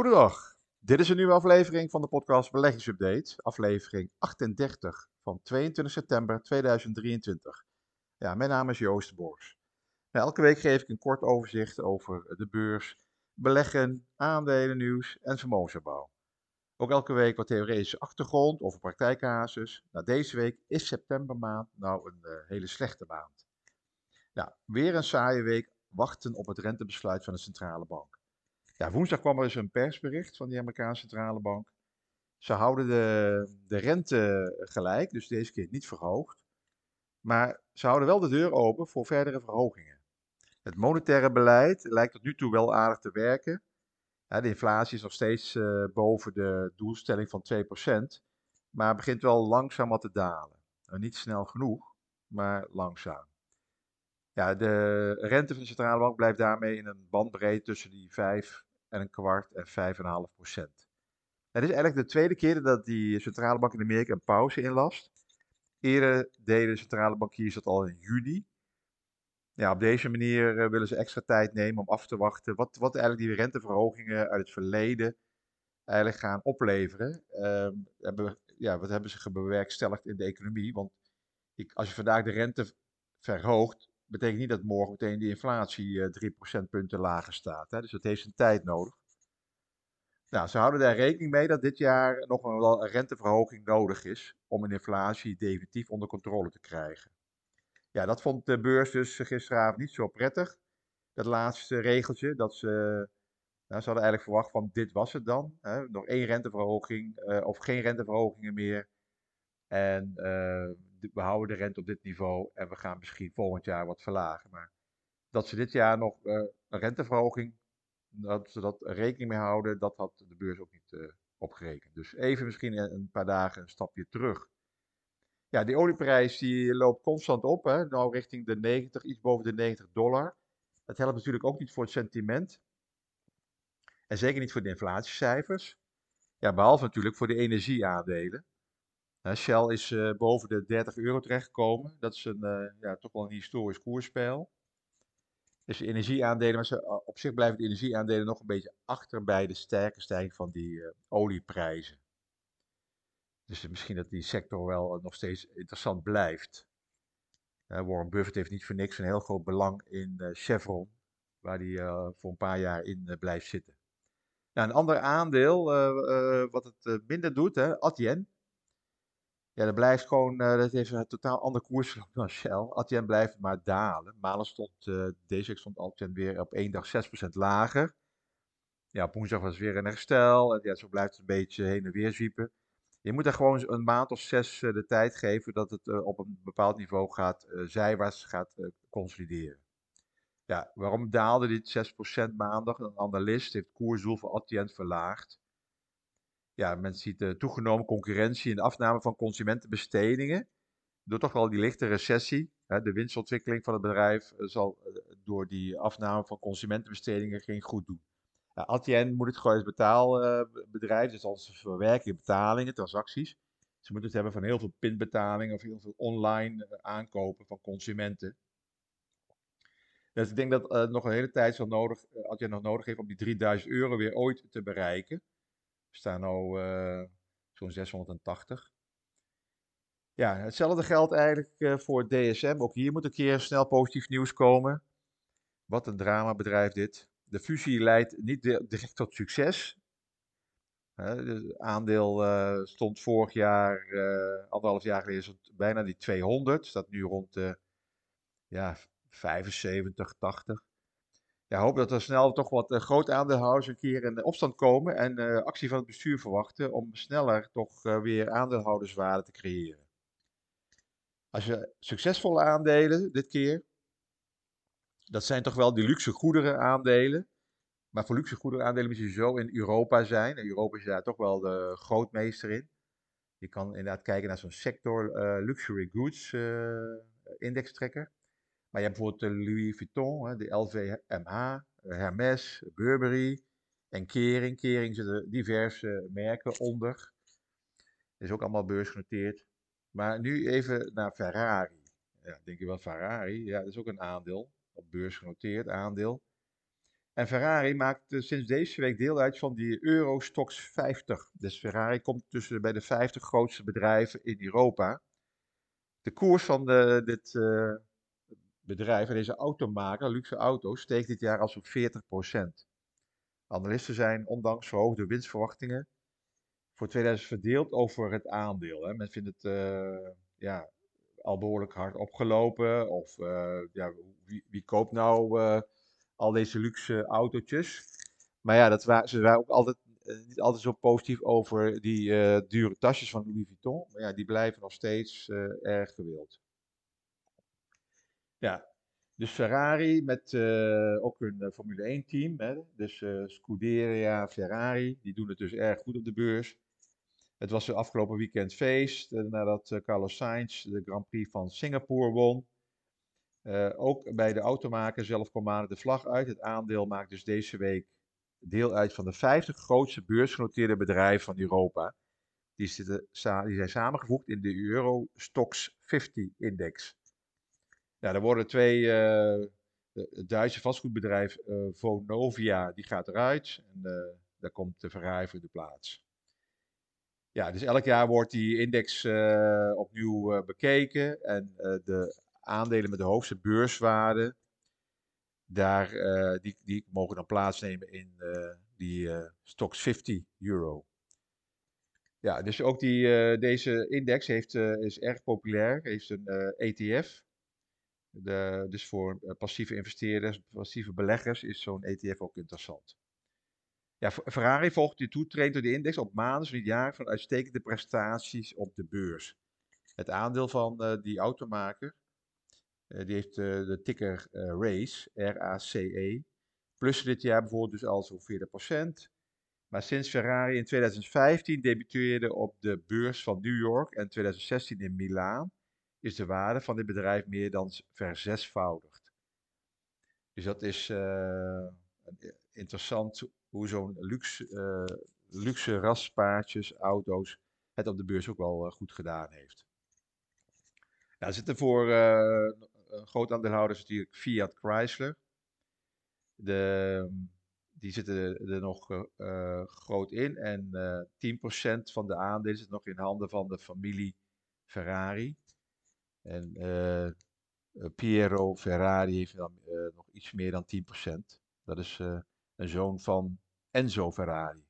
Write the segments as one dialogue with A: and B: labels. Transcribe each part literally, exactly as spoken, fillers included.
A: Goedendag. Dit is een nieuwe aflevering van de podcast Beleggingsupdate, aflevering achtendertig van tweeëntwintig september tweeduizend drieëntwintig. Ja, mijn naam is Joost Bors. Nou, elke week geef ik een kort overzicht over de beurs, beleggen, aandelennieuws en vermogensopbouw. Ook elke week wat theoretische achtergrond over praktijkcasus. Nou, deze week is septembermaand nou een uh, hele slechte maand. Nou, weer een saaie week wachten op het rentebesluit van de centrale bank. Ja, woensdag kwam er dus een persbericht van de Amerikaanse centrale bank. Ze houden de, de rente gelijk, dus deze keer niet verhoogd. Maar ze houden wel de deur open voor verdere verhogingen. Het monetaire beleid lijkt tot nu toe wel aardig te werken. Ja, de inflatie is nog steeds uh, boven de doelstelling van twee procent, maar begint wel langzaam wat te dalen. Nou, niet snel genoeg, maar langzaam. Ja, de rente van de centrale bank blijft daarmee in een bandbreedte tussen die vijf en een kwart en vijf komma vijf procent. Het is eigenlijk de tweede keer dat die centrale bank in Amerika een pauze inlast. Eerder deden centrale bankiers dat al in juni. Ja, op deze manier uh, willen ze extra tijd nemen om af te wachten wat, wat eigenlijk die renteverhogingen uit het verleden eigenlijk gaan opleveren. Uh, hebben, ja, wat hebben ze bewerkstelligd in de economie? Want ik, als je vandaag de rente verhoogt, betekent niet dat morgen meteen die inflatie uh, drie procentpunten lager staat. Hè? Dus dat heeft zijn tijd nodig. Nou, ze houden daar rekening mee dat dit jaar nog wel een renteverhoging nodig is om een inflatie definitief onder controle te krijgen. Ja, dat vond de beurs dus gisteravond niet zo prettig. Dat laatste regeltje, dat ze, nou, ze hadden eigenlijk verwacht van dit was het dan. Hè? Nog één renteverhoging uh, of geen renteverhogingen meer. En uh, we houden de rente op dit niveau en we gaan misschien volgend jaar wat verlagen. Maar dat ze dit jaar nog uh, een renteverhoging, dat ze dat rekening mee houden, dat had de beurs ook niet uh, opgerekend. Dus even misschien een paar dagen een stapje terug. Ja, die olieprijs die loopt constant op, hè? Nou richting de negentig, iets boven de negentig dollar. Dat helpt natuurlijk ook niet voor het sentiment. En zeker niet voor de inflatiecijfers. Ja, behalve natuurlijk voor de energieaandelen. Uh, Shell is uh, boven de dertig euro terechtgekomen. Dat is een, uh, ja, toch wel een historisch koerspeil. Dus de energieaandelen, maar ze, op zich blijven de energieaandelen nog een beetje achter bij de sterke stijging van die uh, olieprijzen. Dus misschien dat die sector wel uh, nog steeds interessant blijft. Uh, Warren Buffett heeft niet voor niks een heel groot belang in uh, Chevron, waar hij uh, voor een paar jaar in uh, blijft zitten. Nou, een ander aandeel, uh, uh, wat het uh, minder doet, hè, Adyen. Ja, dat blijft gewoon, uh, dat heeft een totaal ander koersverloop dan Shell. Adyen blijft maar dalen. Malen stond, uh, deze week stond Adyen weer op één dag zes procent lager. Ja, op woensdag was het weer een herstel. En ja, zo blijft het een beetje heen en weer zwiepen. Je moet er gewoon een maand of zes uh, de tijd geven dat het uh, op een bepaald niveau gaat, uh, zijwaarts gaat uh, consolideren. Ja, waarom daalde dit zes procent maandag? Een analist heeft het koersdoel voor Adyen verlaagd. Ja, men ziet de toegenomen concurrentie en de afname van consumentenbestedingen. Door toch wel die lichte recessie. Hè, de winstontwikkeling van het bedrijf uh, zal uh, door die afname van consumentenbestedingen geen goed doen. Ja, Adyen moet het gewoon als betaalbedrijf, uh, dus als ze verwerken betalingen, transacties. Ze moeten het hebben van heel veel pinbetalingen of heel veel online uh, aankopen van consumenten. Dus ik denk dat uh, nog een hele tijd zal nodig, uh, Adyen nog nodig heeft om die drieduizend euro weer ooit te bereiken. We staan nu uh, zo'n zeshonderdtachtig. Ja, hetzelfde geldt eigenlijk uh, voor D S M. Ook hier moet een keer snel positief nieuws komen. Wat een dramabedrijf dit. De fusie leidt niet direct tot succes. Het aandeel uh, stond vorig jaar, uh, anderhalf jaar geleden, stond bijna die tweehonderd. Staat nu rond de ja, vijfenzeventig, tachtig. Ja, hoop dat er snel toch wat uh, groot aandeelhouders een keer in opstand komen en uh, actie van het bestuur verwachten om sneller toch uh, weer aandeelhouderswaarde te creëren. Als je succesvolle aandelen dit keer, dat zijn toch wel die luxe goederen aandelen. Maar voor luxe goederen aandelen moet je zo in Europa zijn. En Europa is daar toch wel de grootmeester in. Je kan inderdaad kijken naar zo'n sector uh, luxury goods uh, index trekker. Maar je hebt bijvoorbeeld de Louis Vuitton, hè, de L V M H, Hermes, Burberry en Kering. Kering zitten diverse merken onder. Is ook allemaal beursgenoteerd. Maar nu even naar Ferrari. Ja, denk je wel Ferrari? Ja, dat is ook een aandeel. Op beurs genoteerd aandeel. En Ferrari maakt eh, sinds deze week deel uit van die Euro Stoxx vijftig. Dus Ferrari komt tussen bij de vijftig grootste bedrijven in Europa. De koers van de, dit eh, bedrijf, en deze automaker, luxe auto's, steeg dit jaar al zo'n veertig procent. Analisten zijn, ondanks verhoogde winstverwachtingen, voor tweeduizend verdeeld over het aandeel. Hè. Men vindt het eh, ja, al behoorlijk hard opgelopen. Of eh, ja, wie, wie koopt nou eh, al deze luxe autootjes? Maar ja, dat wa- ze waren ook altijd, eh, niet altijd zo positief over die eh, dure tasjes van Louis Vuitton. Maar ja, die blijven nog steeds eh, erg gewild. Ja, dus Ferrari met eh, ook hun eh, Formule één team. Hè? Dus eh, Scuderia, Ferrari, die doen het dus erg goed op de beurs. Het was de afgelopen weekend feest eh, nadat eh, Carlos Sainz de Grand Prix van Singapore won. Eh, ook bij de automaker zelf kwam maandag de vlag uit. Het aandeel maakt dus deze week deel uit van de vijftig grootste beursgenoteerde bedrijven van Europa. Die, zitten, sa- die zijn samengevoegd in de Euro Stoxx vijftig-index. Ja, er worden twee, eh, de- het Duitse vastgoedbedrijf eh Vonovia, die gaat eruit. En eh, daar komt de Ferrari voor de plaats. Ja, dus elk jaar wordt die index eh, opnieuw eh, bekeken. En eh, de aandelen met de hoogste beurswaarde, daar, eh, die, die mogen dan plaatsnemen in eh, die eh Stoxx vijftig euro. Ja, dus ook die, eh, deze index heeft, eh, is erg populair. Heeft een eh, E T F. De, dus voor eh, passieve investeerders, passieve beleggers is zo'n E T F ook interessant. Ja, F- Ferrari volgt die toetreding door de index op maanden, zo niet jaren, van uitstekende prestaties op de beurs. Het aandeel van eh, die automaker, eh, die heeft eh, de ticker eh, RACE, R A C E, plus dit jaar bijvoorbeeld dus al zo'n veertig procent. Maar sinds Ferrari in tweeduizend vijftien debuteerde op de beurs van New York en tweeduizend zestien in Milaan, is de waarde van dit bedrijf meer dan verzesvoudigd. Dus dat is eh, interessant hoe zo'n luxe, eh, luxe raspaardjes, auto's, het op de beurs ook wel eh, goed gedaan heeft. Nou, er zitten voor eh, een groot aandeelhouders natuurlijk Fiat Chrysler. De, die zitten er nog eh, eh, groot in. En eh tien procent van de aandelen zit nog in handen van de familie Ferrari. En eh, eh, Piero Ferrari heeft dan eh, nog iets meer dan tien procent. Dat is eh, een zoon van Enzo Ferrari.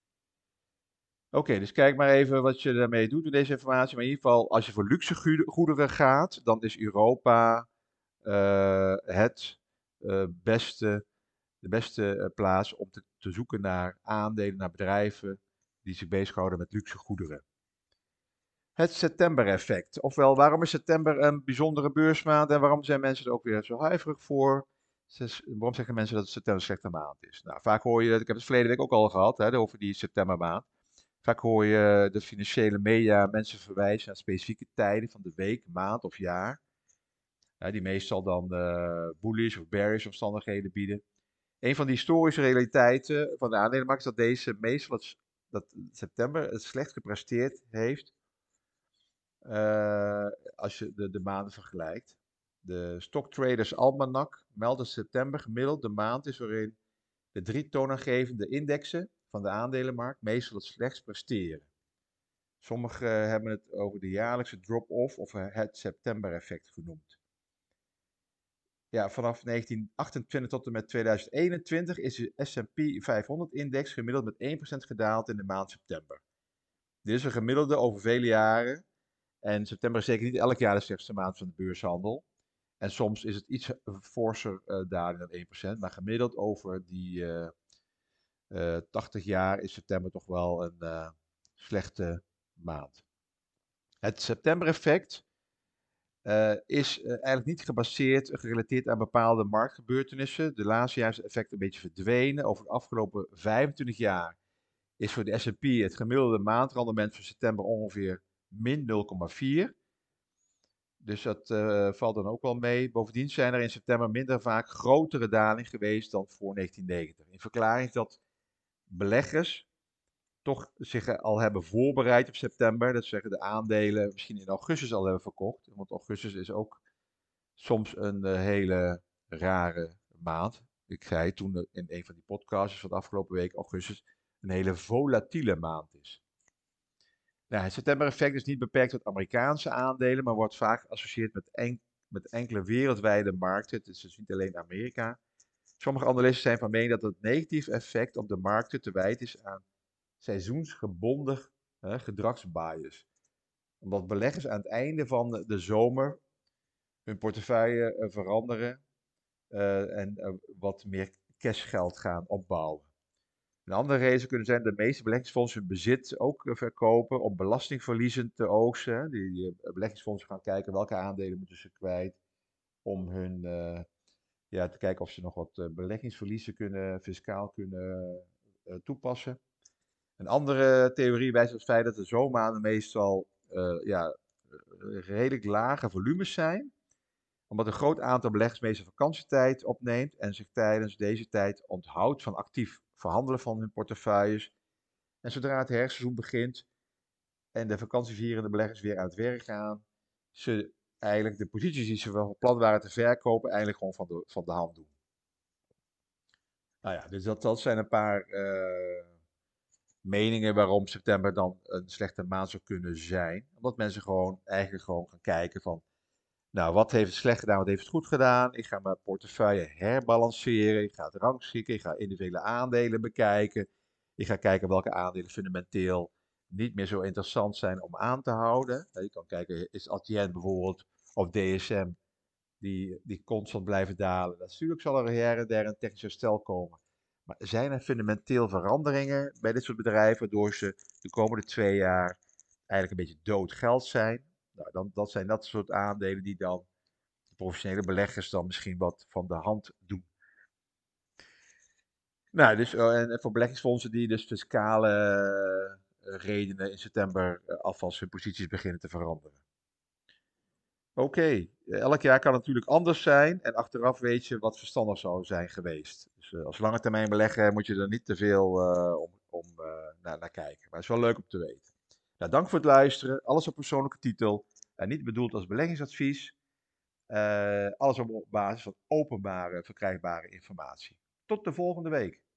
A: Oké, dus kijk maar even wat je daarmee doet in deze informatie. Maar in ieder geval, als je voor luxe goede- goederen gaat, dan is Europa eh, het eh, beste, de beste eh, plaats om te, te zoeken naar aandelen, naar bedrijven die zich bezighouden met luxe goederen. Het september-effect. Ofwel, waarom is september een bijzondere beursmaand en waarom zijn mensen er ook weer zo huiverig voor? Zes- Waarom zeggen mensen dat september een slechte maand is? Nou, vaak hoor je, ik heb het verleden week ook al gehad, hè, over die septembermaand. Vaak hoor je de financiële media mensen verwijzen naar specifieke tijden van de week, maand of jaar. Ja, die meestal dan eh bullish of bearish omstandigheden bieden. Een van die historische realiteiten van de aandelenmarkt is dat deze meestal het, dat september het slecht gepresteerd heeft eh, als je de, de maanden vergelijkt. De Stock Traders Almanac meldt dat september gemiddeld de maand is waarin de drie toonaangevende indexen van de aandelenmarkt meestal het slechtst presteren. Sommigen eh, hebben het over de jaarlijkse drop-off of eh, het september-effect genoemd. Ja, vanaf negentien achtentwintig tot en met tweeduizend eenentwintig is de S en P vijfhonderd-index gemiddeld met één procent gedaald in de maand september. Dit is een gemiddelde over vele jaren. En september is zeker niet elk jaar de slechtste maand van de beurshandel. En soms is het iets forser uh, daling dan één procent. Maar gemiddeld over die uh, uh, tachtig jaar is september toch wel een uh, slechte maand. Het september-effect uh, is uh, eigenlijk niet gebaseerd, gerelateerd aan bepaalde marktgebeurtenissen. De laatste jaar is het effect een beetje verdwenen. Over de afgelopen vijfentwintig jaar is voor de S en P het gemiddelde maandrendement van september ongeveer min nul komma vier. Dus dat uh, valt dan ook wel mee. Bovendien zijn er in september minder vaak grotere dalingen geweest dan voor negentien negentig. In verklaring is dat beleggers toch zich al hebben voorbereid op september. Dat zeggen de aandelen misschien in augustus al hebben verkocht. Want augustus is ook soms een uh, hele rare maand. ik zei toen eh, in een van die podcasts van de afgelopen week, augustus, een hele volatiele maand is. Nou, het september-effect is niet beperkt tot Amerikaanse aandelen, maar wordt vaak geassocieerd met, en- met enkele wereldwijde markten. Het is dus niet alleen Amerika. Sommige analisten zijn van mening dat het negatief effect op de markten te wijten is aan seizoensgebonden eh, gedragsbias. Omdat beleggers aan het einde van de, de zomer hun portefeuille eh, veranderen eh, en eh, wat meer cashgeld gaan opbouwen. Een andere reden zou kunnen zijn dat de meeste beleggingsfondsen hun bezit ook eh, verkopen om belastingverliezen te oogsten. hè. Die, die eh, beleggingsfondsen gaan kijken welke aandelen moeten ze kwijt om hun, eh, ja, te kijken of ze nog wat eh, beleggingsverliezen kunnen, fiscaal kunnen eh, toepassen. Een andere theorie wijst op het feit dat de zomermaanden meestal eh, ja, eh, redelijk lage volumes zijn, omdat een groot aantal beleggers meestal vakantietijd opneemt en zich tijdens deze tijd onthoudt van actief verhandelen van hun portefeuilles. En zodra het herfstseizoen begint en de vakantievierende beleggers weer aan het werk gaan, ze eigenlijk de posities die ze van plan waren te verkopen, eigenlijk gewoon van de, van de hand doen. Nou ja, dus dat, dat zijn een paar eh, meningen waarom september dan een slechte maand zou kunnen zijn. Omdat mensen gewoon eigenlijk gewoon gaan kijken van, nou, wat heeft het slecht gedaan, wat heeft het goed gedaan? Ik ga mijn portefeuille herbalanceren, ik ga het rangschikken, ik ga individuele aandelen bekijken. Ik ga kijken welke aandelen fundamenteel niet meer zo interessant zijn om aan te houden. Je kan kijken, is Adyen bijvoorbeeld of D S M die, die constant blijven dalen. Natuurlijk zal er her en der een technisch herstel komen. Maar zijn er fundamenteel veranderingen bij dit soort bedrijven, waardoor ze de komende twee jaar eigenlijk een beetje dood geld zijn? Nou, dan, dat zijn dat soort aandelen die dan de professionele beleggers dan misschien wat van de hand doen. Nou, dus, uh, en voor beleggingsfondsen die dus fiscale uh, redenen in september uh, alvast hun posities beginnen te veranderen. Oké, okay. Elk jaar kan het natuurlijk anders zijn en achteraf weet je wat verstandig zou zijn geweest. Dus uh, als lange termijn belegger moet je er niet te veel uh, om, om uh, naar, naar kijken. Maar het is wel leuk om te weten. Nou, dank voor het luisteren. Alles op persoonlijke titel en niet bedoeld als beleggingsadvies. Uh, alles op basis van openbare, verkrijgbare informatie. Tot de volgende week.